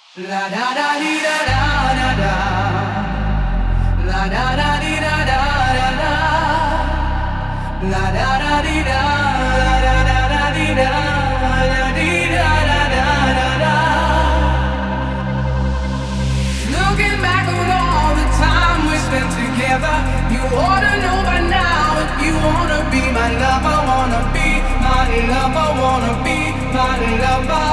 La da da dee da da da da. La da da dee da da da da. La da da dee da da da da dee da da dee da da da da da. Looking back on all the time we spent together, you ought to know by now if you wanna be my lover, wanna be my lover, wanna be my lover.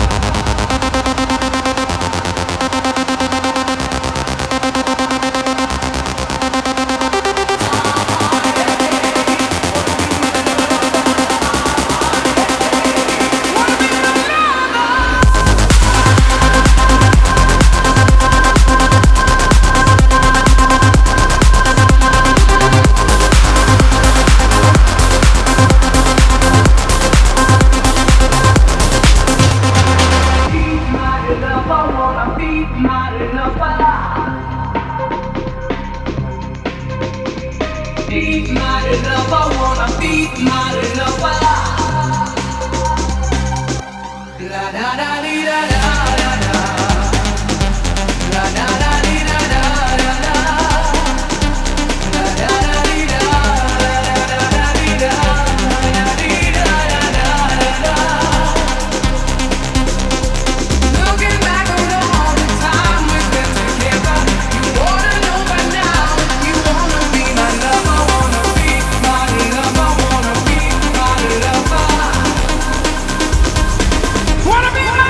Be my lover, wanna be my lover. La da da dee da da da da. La da da dee da da da da. La da da dee da da da da dee da da dee da da da da. Looking back on all the time we spent together, you ought to know by now you wanna be my lover, wanna be my lover, wanna be my lover. Wanna be my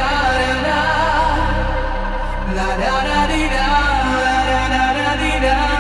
La da da dee da da da da dee da.